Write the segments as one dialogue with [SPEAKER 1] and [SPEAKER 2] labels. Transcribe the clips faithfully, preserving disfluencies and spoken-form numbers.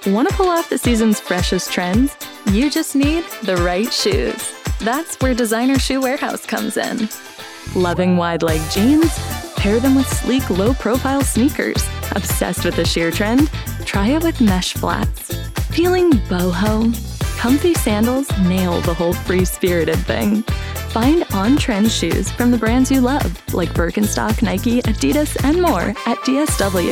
[SPEAKER 1] Want to pull off the season's freshest trends? You just need the right shoes. That's where Designer Shoe Warehouse comes in. Loving wide-leg jeans? Pair them with sleek, low-profile sneakers. Obsessed with the sheer trend? Try it with mesh flats. Feeling boho? Comfy sandals nail the whole free-spirited thing. Find on-trend shoes from the brands you love, like Birkenstock, Nike, Adidas, and more at D S W.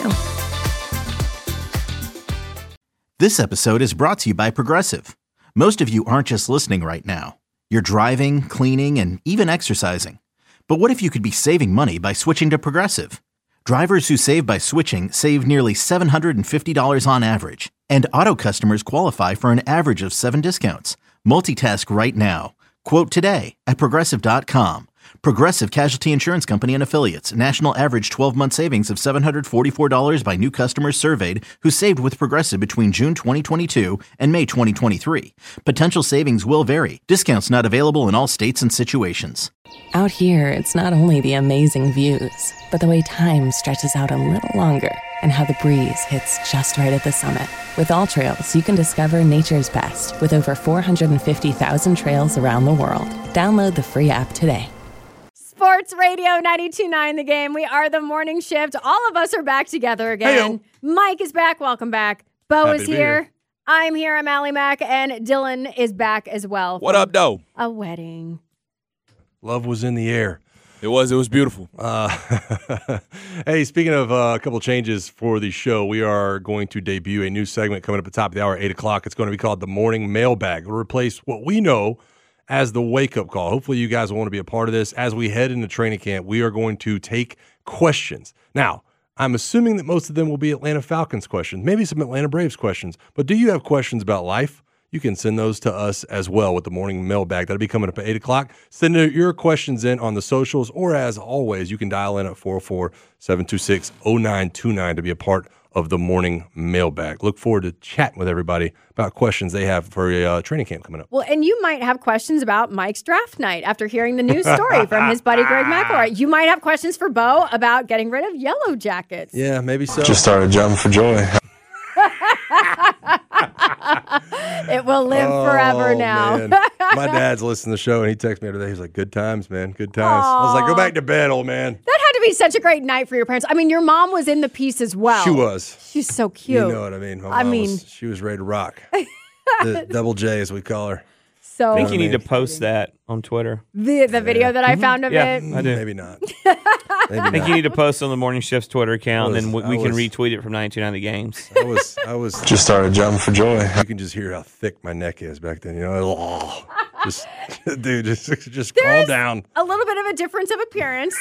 [SPEAKER 2] This episode is brought to you by Progressive. Most of you aren't just listening right now. You're driving, cleaning, and even exercising. But what if you could be saving money by switching to Progressive? Drivers who save by switching save nearly seven hundred fifty dollars on average. And auto customers qualify for an average of seven discounts. Multitask right now. Quote today at Progressive dot com. Progressive Casualty Insurance Company and Affiliates. National average twelve-month savings of seven hundred forty-four dollars by new customers surveyed who saved with Progressive between June twenty twenty-two and May twenty twenty-three. Potential savings will vary. Discounts not available in all states and situations.
[SPEAKER 3] Out here, it's not only the amazing views, but the way time stretches out a little longer and how the breeze hits just right at the summit. With All Trails, you can discover nature's best with over four hundred fifty thousand trails around the world. Download the free app today.
[SPEAKER 4] Sports Radio ninety-two point nine The Game. We are the morning shift. All of us are back together again. Hey-o. Mike is back. Welcome back. Bo Happy is here. here. I'm here. I'm Allie Mack. And Dylan is back as well.
[SPEAKER 5] What up, though?
[SPEAKER 4] A wedding.
[SPEAKER 6] Love was in the air.
[SPEAKER 5] It was. It was beautiful.
[SPEAKER 6] Uh, hey, speaking of uh, a couple changes for the show, we are going to debut a new segment coming up at the top of the hour, eight o'clock. It's going to be called the Morning Mailbag. It'll replace what we know as the wake-up call. Hopefully you guys will want to be a part of this. As we head into training camp, we are going to take questions. Now, I'm assuming that most of them will be Atlanta Falcons questions, maybe some Atlanta Braves questions. But do you have questions about life? You can send those to us as well with the morning mailbag. That'll be coming up at eight o'clock. Send your questions in on the socials, or as always, you can dial in at four oh four, seven two six, oh nine two nine to be a part of the morning mailbag. Look forward to chatting with everybody about questions they have for a uh, training camp coming up.
[SPEAKER 4] Well, and you might have questions about Mike's draft night after hearing the news story from his buddy Greg McElroy. You might have questions for Bo about getting rid of Yellow Jackets.
[SPEAKER 6] Yeah, maybe so.
[SPEAKER 7] Just started jumping for joy.
[SPEAKER 4] It will live
[SPEAKER 6] oh,
[SPEAKER 4] forever now.
[SPEAKER 6] Man. My dad's listening to the show, and he texted me the other day. He's like, good times, man, good times. Aww. I was like, go back to bed, old man.
[SPEAKER 4] That had to be such a great night for your parents. I mean, your mom was in the piece as well.
[SPEAKER 6] She was.
[SPEAKER 4] She's so cute.
[SPEAKER 6] You know what I mean. My
[SPEAKER 4] I
[SPEAKER 6] mom
[SPEAKER 4] mean.
[SPEAKER 6] Was, she was ready to rock. The double J, as we call her.
[SPEAKER 4] So
[SPEAKER 5] I think you need to post that on Twitter.
[SPEAKER 4] The the video yeah. that I found of
[SPEAKER 5] yeah,
[SPEAKER 4] it?
[SPEAKER 5] I do.
[SPEAKER 6] Maybe not.
[SPEAKER 5] Maybe
[SPEAKER 6] I think
[SPEAKER 5] not. You need to post on the Morning Shift's Twitter account, was, and then we, we
[SPEAKER 6] was,
[SPEAKER 5] can retweet it from ninety-two point nine The Games.
[SPEAKER 6] I was, I was
[SPEAKER 7] just started jumping for joy.
[SPEAKER 6] You can just hear how thick my neck is back then. You know, oh, just dude, just just
[SPEAKER 4] There's
[SPEAKER 6] calm down.
[SPEAKER 4] A little bit of a difference of appearance.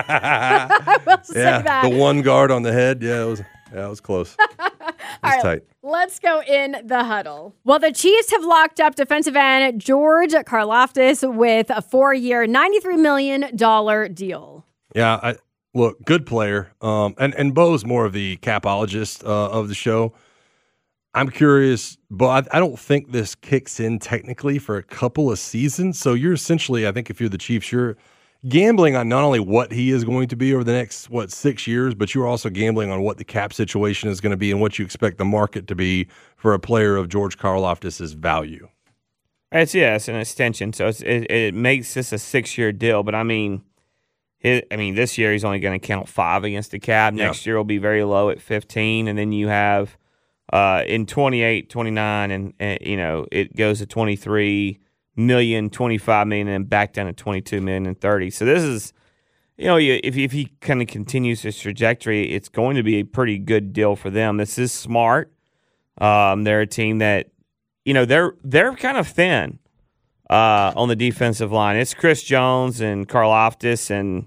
[SPEAKER 4] I will say
[SPEAKER 6] yeah,
[SPEAKER 4] that.
[SPEAKER 6] The one guard on the head. Yeah, it was. Yeah, it was close. It was
[SPEAKER 4] All right,
[SPEAKER 6] tight.
[SPEAKER 4] Let's go in the huddle. Well, the Chiefs have locked up defensive end George Karlaftis with a four-year, ninety-three million dollars deal.
[SPEAKER 6] Yeah, I, look, good player. Um, and, and Bo's more of the capologist uh, of the show. I'm curious, but I, I don't think this kicks in technically for a couple of seasons. So you're essentially, I think if you're the Chiefs, you're gambling on not only what he is going to be over the next, what, six years, but you're also gambling on what the cap situation is going to be and what you expect the market to be for a player of George Karlaftis' value.
[SPEAKER 5] It's, yeah, it's an extension, so it's, it, it makes this a six-year deal. But, I mean, it, I mean, this year he's only going to count five against the cap.
[SPEAKER 6] Yeah.
[SPEAKER 5] Next year will be very low at fifteen, and then you have uh, in twenty-eight, twenty-nine, and, and, you know, it goes to twenty-three million, twenty-five million, and back down to twenty-two million and thirty. So this is, you know, if if he kind of continues his trajectory, it's going to be a pretty good deal for them. This is smart. Um, they're a team that, you know, they're they're kind of thin uh, on the defensive line. It's Chris Jones and Karlaftis, and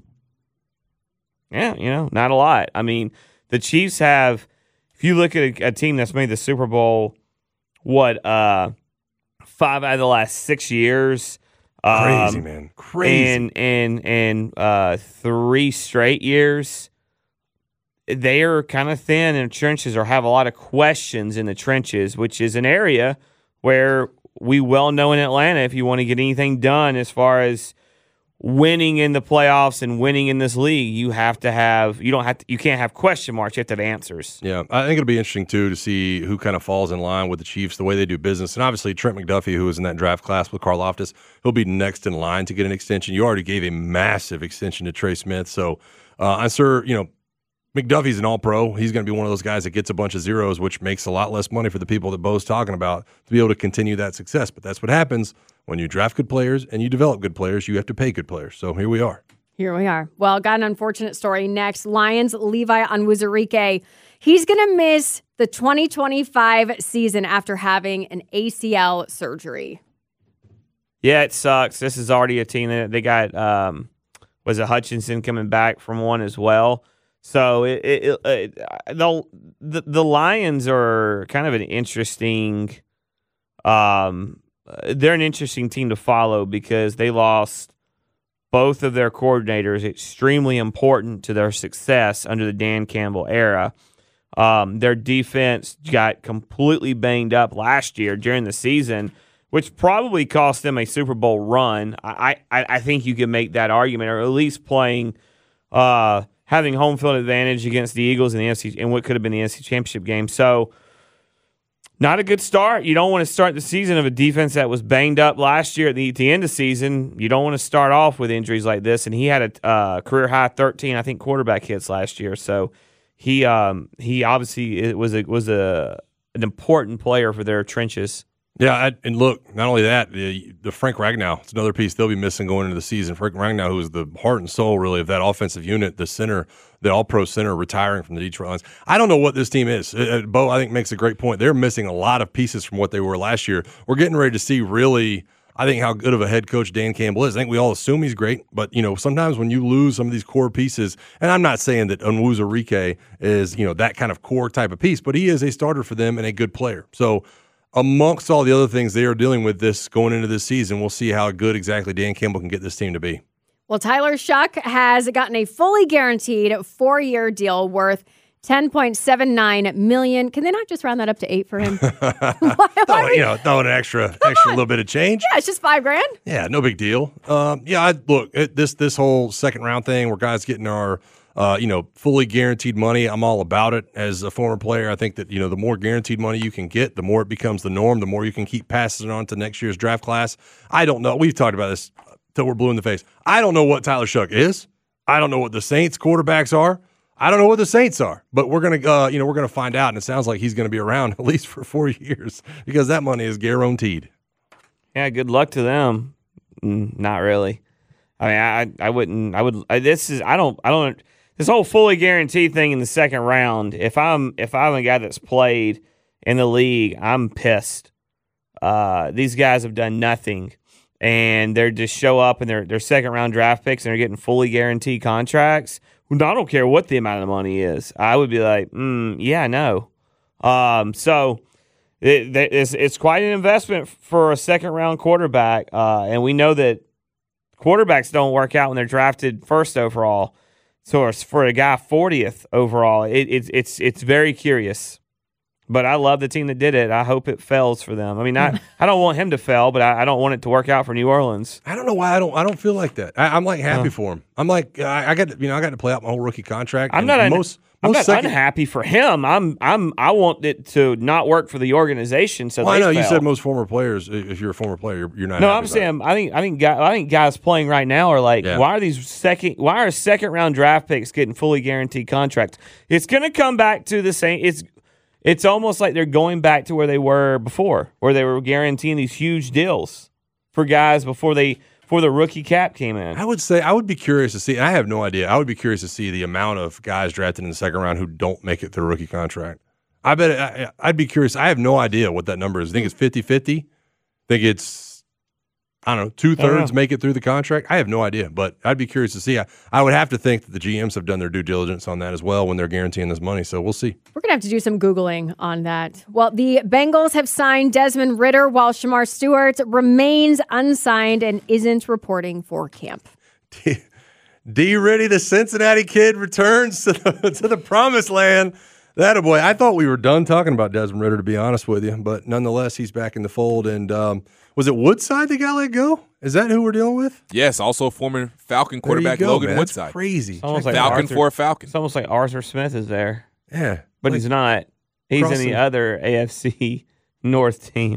[SPEAKER 5] yeah, you know, not a lot. I mean, the Chiefs have. If you look at a, a team that's made the Super Bowl, what? Uh, Five out of the last six years. Um,
[SPEAKER 6] Crazy, man. Crazy.
[SPEAKER 5] And, and, and uh, three straight years, they are kind of thin in the trenches or have a lot of questions in the trenches, which is an area where we well know in Atlanta, if you want to get anything done as far as winning in the playoffs and winning in this league, you have to have you don't have to, you can't have question marks. You have to have answers.
[SPEAKER 6] Yeah, I think it'll be interesting too to see who kind of falls in line with the Chiefs, the way they do business, and obviously Trent McDuffie, who was in that draft class with Karl Loftus, he'll be next in line to get an extension. You already gave a massive extension to Trey Smith, so uh, I'm sure you know McDuffie's an All-Pro. He's going to be one of those guys that gets a bunch of zeros, which makes a lot less money for the people that Bo's talking about to be able to continue that success. But that's what happens. When you draft good players and you develop good players, you have to pay good players. So here we are.
[SPEAKER 4] Here we are. Well, got an unfortunate story next. Lions Levi Onwuzurike. He's going to miss the twenty twenty-five season after having an A C L surgery.
[SPEAKER 5] Yeah, it sucks. This is already a team that they got, um, was it Hutchinson coming back from one as well? So it, it, it, the, the the Lions are kind of an interesting um, – they're an interesting team to follow because they lost both of their coordinators, extremely important to their success under the Dan Campbell era. Um, their defense got completely banged up last year during the season, which probably cost them a Super Bowl run. I, I, I think you can make that argument, or at least playing uh, having home field advantage against the Eagles in the N F C in what could have been the N F C Championship game. So not a good start. You don't want to start the season of a defense that was banged up last year at the, at the end of the season. You don't want to start off with injuries like this. And he had a uh, career-high thirteen, I think, quarterback hits last year. So he um, he obviously it was a, was a an important player for their trenches.
[SPEAKER 6] Yeah, I, and look, not only that, the, the Frank Ragnow, it's another piece they'll be missing going into the season. Frank Ragnow, who was the heart and soul, really, of that offensive unit, the center, the all-pro center retiring from the Detroit Lions. I don't know what this team is. Uh, Bo, I think, makes a great point. They're missing a lot of pieces from what they were last year. We're getting ready to see really, I think, how good of a head coach Dan Campbell is. I think we all assume he's great, but, you know, sometimes when you lose some of these core pieces, and I'm not saying that Onwuzurike is, you know, that kind of core type of piece, but he is a starter for them and a good player. So, amongst all the other things they are dealing with this going into this season, we'll see how good exactly Dan Campbell can get this team to be.
[SPEAKER 4] Well, Tyler Shuck has gotten a fully guaranteed four-year deal worth ten point seven nine million dollars. Can they not just round that up to eight for him? why, why
[SPEAKER 6] throw, you know, throw an extra, extra little bit of change.
[SPEAKER 4] Yeah, it's just five grand.
[SPEAKER 6] Yeah, no big deal. Um, yeah, I, look, it, this this whole second round thing where guys getting our Uh, you know, fully guaranteed money. I'm all about it. As a former player, I think that, you know, the more guaranteed money you can get, the more it becomes the norm, the more you can keep passing it on to next year's draft class. I don't know. We've talked about this till we're blue in the face. I don't know what Tyler Shuck is. I don't know what the Saints quarterbacks are. I don't know what the Saints are. But we're gonna, uh, you know, we're gonna find out. And it sounds like he's gonna be around at least for four years because that money is guaranteed.
[SPEAKER 5] Yeah, good luck to them. Mm, not really. I mean, I, I wouldn't. I would. I, this is. I don't. I don't. This whole fully guaranteed thing in the second round, if I'm if I'm a guy that's played in the league, I'm pissed. Uh, these guys have done nothing, and they're just show up and they're they're second round draft picks and they're getting fully guaranteed contracts. I don't care what the amount of money is. I would be like, mm, yeah, no. Um, so it, it's it's quite an investment for a second round quarterback, uh, and we know that quarterbacks don't work out when they're drafted first overall. So for a guy fortieth overall, it, it's it's it's very curious. But I love the team that did it. I hope it fails for them. I mean, I, I don't want him to fail, but I, I don't want it to work out for New Orleans.
[SPEAKER 6] I don't know why I don't I don't feel like that. I, I'm like happy
[SPEAKER 5] huh.
[SPEAKER 6] for him. I'm like I, I got to, you know I got to play out my whole rookie contract.
[SPEAKER 5] I'm not.
[SPEAKER 6] Most,
[SPEAKER 5] I'm
[SPEAKER 6] most
[SPEAKER 5] not
[SPEAKER 6] second,
[SPEAKER 5] unhappy for him. I'm I'm I want it to not work for the organization. So
[SPEAKER 6] well,
[SPEAKER 5] they
[SPEAKER 6] I know
[SPEAKER 5] fail.
[SPEAKER 6] you said most former players. If you're a former player, you're, you're not.
[SPEAKER 5] No,
[SPEAKER 6] happy
[SPEAKER 5] I'm
[SPEAKER 6] about
[SPEAKER 5] saying
[SPEAKER 6] it.
[SPEAKER 5] I think I think guys, I think guys playing right now are like,
[SPEAKER 6] yeah.
[SPEAKER 5] why are these second? Why are second round draft picks getting fully guaranteed contracts? It's going to come back to the same. It's it's almost like they're going back to where they were before, where they were guaranteeing these huge deals for guys before they. Before the rookie cap came in.
[SPEAKER 6] I would say I would be curious to see. I have no idea. I would be curious to see the amount of guys drafted in the second round who don't make it through rookie contract. I bet I, I'd be curious. I have no idea what that number is. I think it's fifty-fifty. I think it's, I don't know, two-thirds make it through the contract. I have no idea, but I'd be curious to see. I, I would have to think that the G Ms have done their due diligence on that as well when they're guaranteeing this money, so we'll see.
[SPEAKER 4] We're going to have to do some Googling on that. Well, the Bengals have signed Desmond Ridder while Shamar Stewart remains unsigned and isn't reporting for camp.
[SPEAKER 6] D. D. Riddy, the Cincinnati kid, returns to the, to the promised land. That a boy. I thought we were done talking about Desmond Ridder, to be honest with you, but nonetheless, he's back in the fold. And um, was it Woodside that got let go? Is that who we're dealing with?
[SPEAKER 8] Yes, also former Falcon quarterback
[SPEAKER 6] go,
[SPEAKER 8] Logan
[SPEAKER 6] man.
[SPEAKER 8] Woodside.
[SPEAKER 6] That's crazy.
[SPEAKER 5] Almost like
[SPEAKER 8] Falcon
[SPEAKER 5] Arthur,
[SPEAKER 8] for a Falcon.
[SPEAKER 5] It's almost like Arthur Smith is there,
[SPEAKER 6] Yeah,
[SPEAKER 5] but
[SPEAKER 6] like
[SPEAKER 5] he's not. He's
[SPEAKER 6] crossing-
[SPEAKER 5] in the other A F C North team.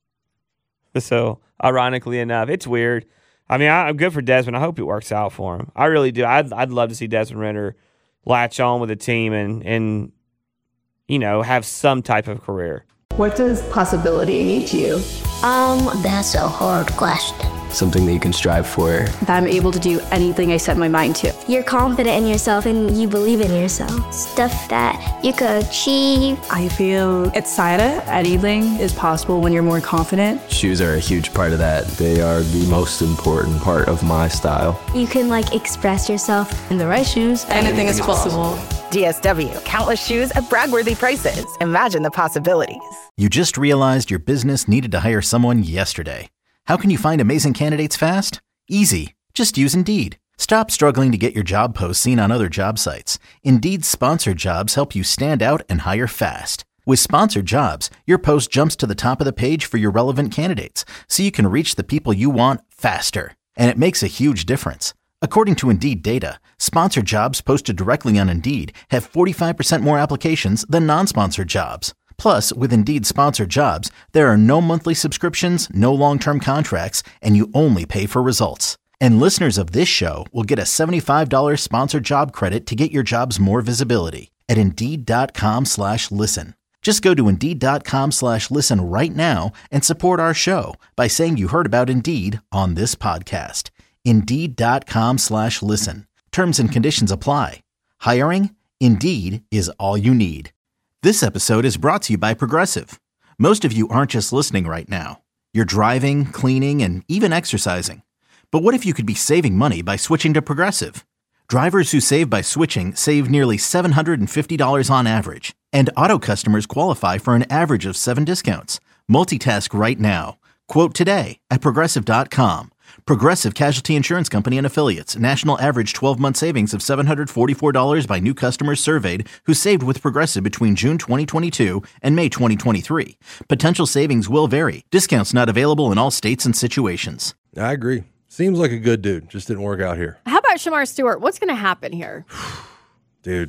[SPEAKER 5] So, ironically enough, it's weird. I mean, I, I'm good for Desmond. I hope it works out for him. I really do. I'd, I'd love to see Desmond Ridder latch on with a team and, and, you know, have some type of career.
[SPEAKER 9] What does possibility mean to you?
[SPEAKER 10] Um, that's a hard question.
[SPEAKER 11] Something that you can strive for.
[SPEAKER 9] That I'm able to do anything I set my mind to.
[SPEAKER 10] You're confident in yourself and you believe in yourself. Stuff that you could achieve.
[SPEAKER 9] I feel excited. Anything is possible when you're more confident.
[SPEAKER 11] Shoes are a huge part of that. They are the most important part of my style.
[SPEAKER 10] You can like express yourself.
[SPEAKER 9] In the right shoes, anything is possible.
[SPEAKER 12] D S W, countless shoes at brag-worthy prices. Imagine the possibilities.
[SPEAKER 2] You just realized your business needed to hire someone yesterday. How can you find amazing candidates fast? Easy. Just use Indeed. Stop struggling to get your job posts seen on other job sites. Indeed's sponsored jobs help you stand out and hire fast. With sponsored jobs, your post jumps to the top of the page for your relevant candidates, so you can reach the people you want faster. And it makes a huge difference. According to Indeed data, sponsored jobs posted directly on Indeed have forty-five percent more applications than non-sponsored jobs. Plus, with Indeed sponsored jobs, there are no monthly subscriptions, no long-term contracts, and you only pay for results. And listeners of this show will get a seventy-five dollars sponsored job credit to get your jobs more visibility at Indeed.com slash listen. Just go to Indeed.com slash listen right now and support our show by saying you heard about Indeed on this podcast. Indeed.com slash listen. Terms and conditions apply. Hiring? Indeed is all you need. This episode is brought to you by Progressive. Most of you aren't just listening right now. You're driving, cleaning, and even exercising. But what if you could be saving money by switching to Progressive? Drivers who save by switching save nearly seven hundred fifty dollars on average. And auto customers qualify for an average of seven discounts. Multitask right now. Quote today at Progressive dot com. Progressive Casualty Insurance Company and Affiliates. National average twelve-month savings of seven hundred forty-four dollars by new customers surveyed who saved with Progressive between June twenty twenty-two and May twenty twenty-three. Potential savings will vary. Discounts not available in all states and situations.
[SPEAKER 6] I agree. Seems like a good dude. Just didn't work out here.
[SPEAKER 4] How about Shamar Stewart? What's going to happen here?
[SPEAKER 6] Dude,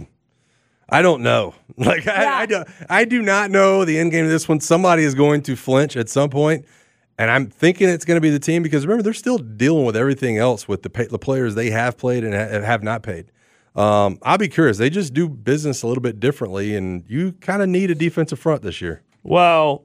[SPEAKER 6] I don't know. Like,
[SPEAKER 4] Yeah.
[SPEAKER 6] I, I, do, I do not know the end game of this one. Somebody is going to flinch at some point. And I'm thinking it's going to be the team because, remember, they're still dealing with everything else with the, pay, the players they have played and ha- have not paid. Um, I'll be curious. They just do business a little bit differently, and you kind of need a defensive front this year.
[SPEAKER 5] Well,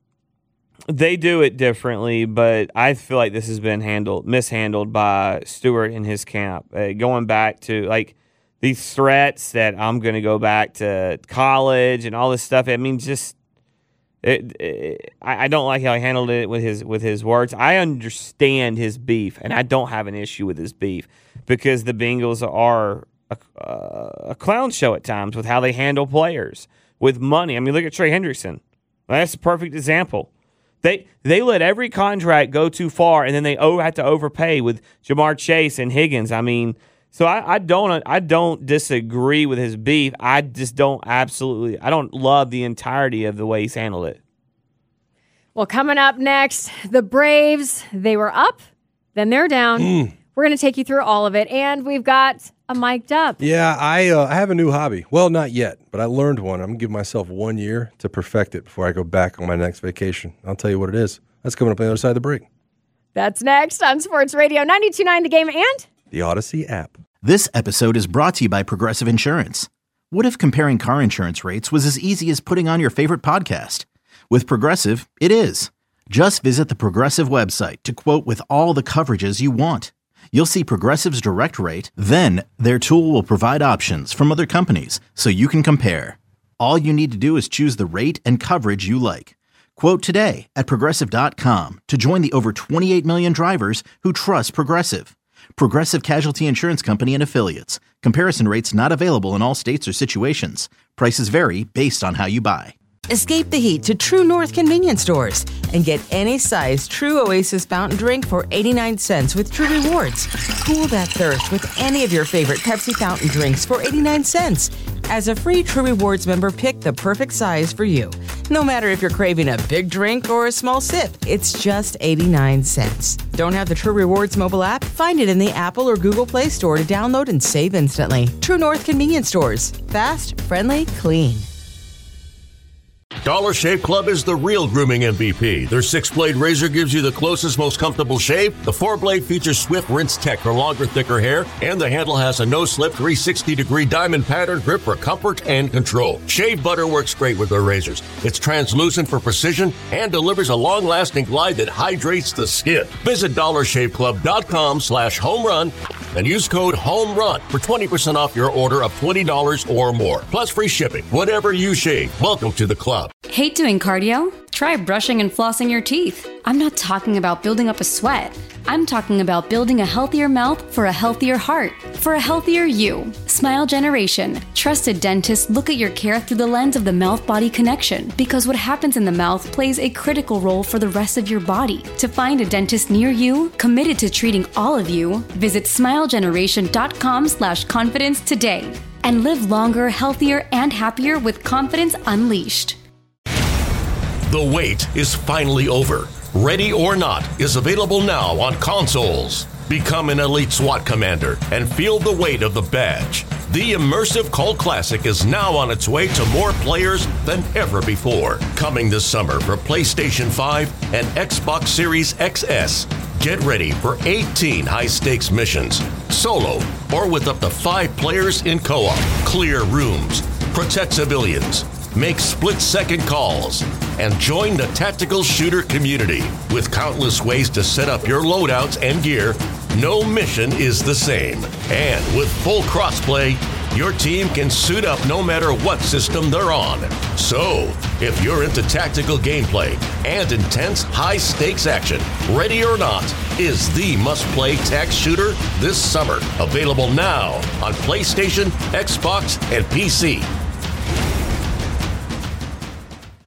[SPEAKER 5] they do it differently, but I feel like this has been handled, mishandled by Stewart and his camp. Uh, going back to, like, these threats that I'm going to go back to college and all this stuff. I mean, just It, it, I, I don't like how he handled it with his with his words. I understand his beef, and I don't have an issue with his beef because the Bengals are a, uh, a clown show at times with how they handle players with money. I mean, look at Trey Hendrickson. That's a perfect example. They they let every contract go too far, and then they oh, had to overpay with Jamar Chase and Higgins. I mean, so I, I don't I don't disagree with his beef. I just don't absolutely I don't love the entirety of the way he's handled it.
[SPEAKER 4] Well, coming up next, the Braves, they were up, then they're down. Mm. We're going to take you through all of it, and we've got a mic'd up.
[SPEAKER 6] Yeah, I uh, I have a new hobby. Well, not yet, but I learned one. I'm going to give myself one year to perfect it before I go back on my next vacation. I'll tell you what it is. That's coming up on the other side of the break.
[SPEAKER 4] That's next on Sports Radio ninety-two point nine The Game and
[SPEAKER 6] the Odyssey app.
[SPEAKER 2] This episode is brought to you by Progressive Insurance. What if comparing car insurance rates was as easy as putting on your favorite podcast? With Progressive, it is. Just visit the Progressive website to quote with all the coverages you want. You'll see Progressive's direct rate, then their tool will provide options from other companies so you can compare. All you need to do is choose the rate and coverage you like. Quote today at Progressive dot com to join the over twenty-eight million drivers who trust Progressive. Progressive Casualty Insurance Company and Affiliates. Comparison rates not available in all states or situations. Prices vary based on how you buy.
[SPEAKER 13] Escape the heat to True North convenience stores and get any size True Oasis fountain drink for eighty-nine cents with True Rewards. Cool that thirst with any of your favorite Pepsi fountain drinks for eighty-nine cents. As a free True Rewards member, pick the perfect size for you. No matter if you're craving a big drink or a small sip, it's just eighty-nine cents. Don't have the True Rewards mobile app? Find it in the Apple or Google Play Store to download and save instantly. True North Convenience Stores. Fast, friendly, clean.
[SPEAKER 14] Dollar Shave Club is the real grooming M V P. Their six-blade razor gives you the closest, most comfortable shave. The four-blade features swift rinse tech for longer, thicker hair. And the handle has a no-slip three hundred sixty degree diamond pattern grip for comfort and control. Shave butter works great with their razors. It's translucent for precision and delivers a long-lasting glide that hydrates the skin. Visit dollar shave club dot com slash home run and use code HOMERUN for twenty percent off your order of twenty dollars or more. Plus free shipping. Whatever you shave, welcome to the club.
[SPEAKER 15] Hate doing cardio? Try brushing and flossing your teeth. I'm not talking about building up a sweat. I'm talking about building a healthier mouth for a healthier heart, for a healthier you. Smile Generation. Trusted dentists look at your care through the lens of the mouth-body connection, because what happens in the mouth plays a critical role for the rest of your body. To find a dentist near you, committed to treating all of you, visit smile generation dot com slash confidence today. And live longer, healthier, and happier with confidence unleashed.
[SPEAKER 14] The wait is finally over. Ready or Not is available now on consoles. Become an elite SWAT commander and feel the weight of the badge. The immersive cult classic is now on its way to more players than ever before. Coming this summer for PlayStation five and Xbox Series X S. Get ready for eighteen high-stakes missions, solo or with up to five players in co-op. Clear rooms, protect civilians, make split-second calls, and join the tactical shooter community. With countless ways to set up your loadouts and gear, no mission is the same. And with full crossplay, your team can suit up no matter what system they're on. So, if you're into tactical gameplay and intense high-stakes action, Ready or Not is the must-play tac shooter this summer. Available now on PlayStation, Xbox, and P C.